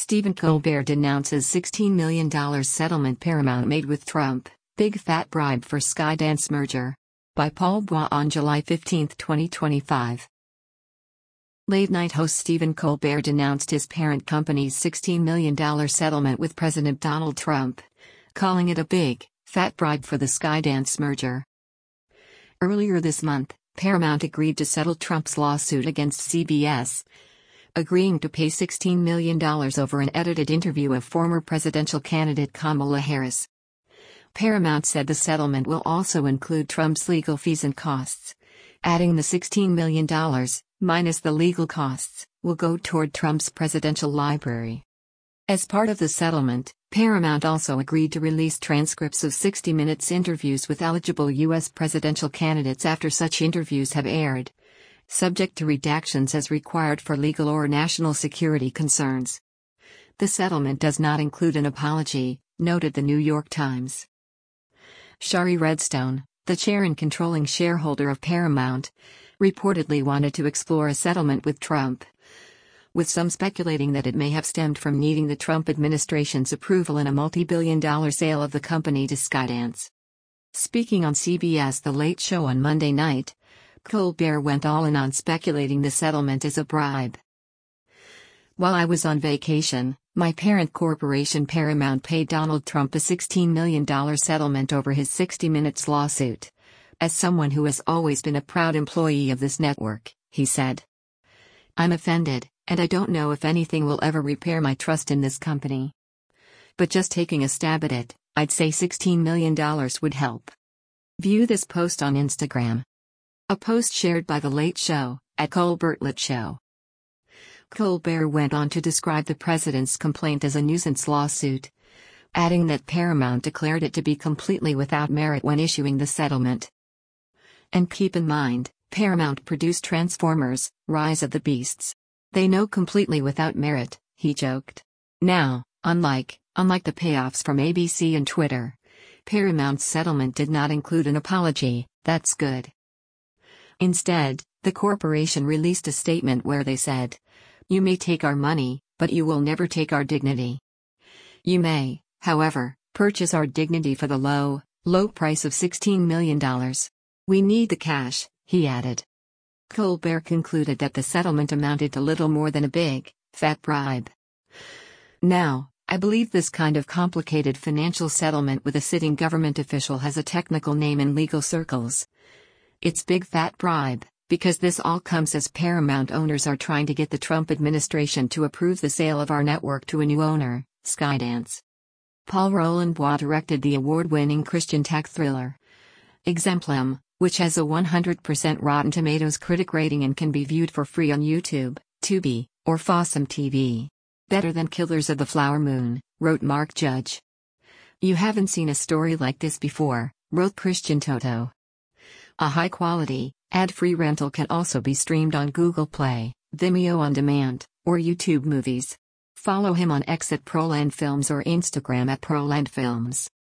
Stephen Colbert denounces $16 million settlement Paramount made with Trump, big fat bribe for Skydance merger. By Paul Bois on July 15, 2025. Late-night host Stephen Colbert denounced his parent company's $16 million settlement with President Donald Trump, calling it a big, fat bribe for the Skydance merger. Earlier this month, Paramount agreed to settle Trump's lawsuit against CBS, agreeing to pay $16 million over an edited interview of former presidential candidate Kamala Harris. Paramount said the settlement will also include Trump's legal fees and costs, adding the $16 million, minus the legal costs, will go toward Trump's presidential library. As part of the settlement, Paramount also agreed to release transcripts of 60 Minutes interviews with eligible U.S. presidential candidates after such interviews have aired, subject to redactions as required for legal or national security concerns. The settlement does not include an apology, noted the New York Times. Shari Redstone, the chair and controlling shareholder of Paramount, reportedly wanted to explore a settlement with Trump, with some speculating that it may have stemmed from needing the Trump administration's approval in a multi-billion-dollar sale of the company to Skydance. Speaking on CBS The Late Show on Monday night, Colbert went all in on speculating the settlement is a bribe. While I was on vacation, my parent corporation Paramount paid Donald Trump a $16 million settlement over his 60 Minutes lawsuit. As someone who has always been a proud employee of this network, he said. I'm offended, and I don't know if anything will ever repair my trust in this company. But just taking a stab at it, I'd say $16 million would help. View this post on Instagram. A post shared by The Late Show, at Colbert Show. Colbert went on to describe the president's complaint as a nuisance lawsuit, adding that Paramount declared it to be completely without merit when issuing the settlement. And keep in mind, Paramount produced Transformers: Rise of the Beasts. They know completely without merit, he joked. Now, unlike the payoffs from ABC and Twitter, Paramount's settlement did not include an apology. That's good. Instead, the corporation released a statement where they said, "You may take our money, but you will never take our dignity. You may, however, purchase our dignity for the low price of $16 million. We need the cash," he added. Colbert concluded that the settlement amounted to little more than a big, fat bribe. Now, I believe this kind of complicated financial settlement with a sitting government official has a technical name in legal circles. It's big fat bribe, because this all comes as Paramount owners are trying to get the Trump administration to approve the sale of our network to a new owner, Skydance. Paul Roland Bois directed the award-winning Christian tech thriller Exemplum, which has a 100% Rotten Tomatoes critic rating and can be viewed for free on YouTube, Tubi, or Fossum TV. Better than Killers of the Flower Moon, wrote Mark Judge. You haven't seen a story like this before, wrote Christian Toto. A high-quality, ad-free rental can also be streamed on Google Play, Vimeo On Demand, or YouTube Movies. Follow him on X at Proland Films or Instagram at Proland Films.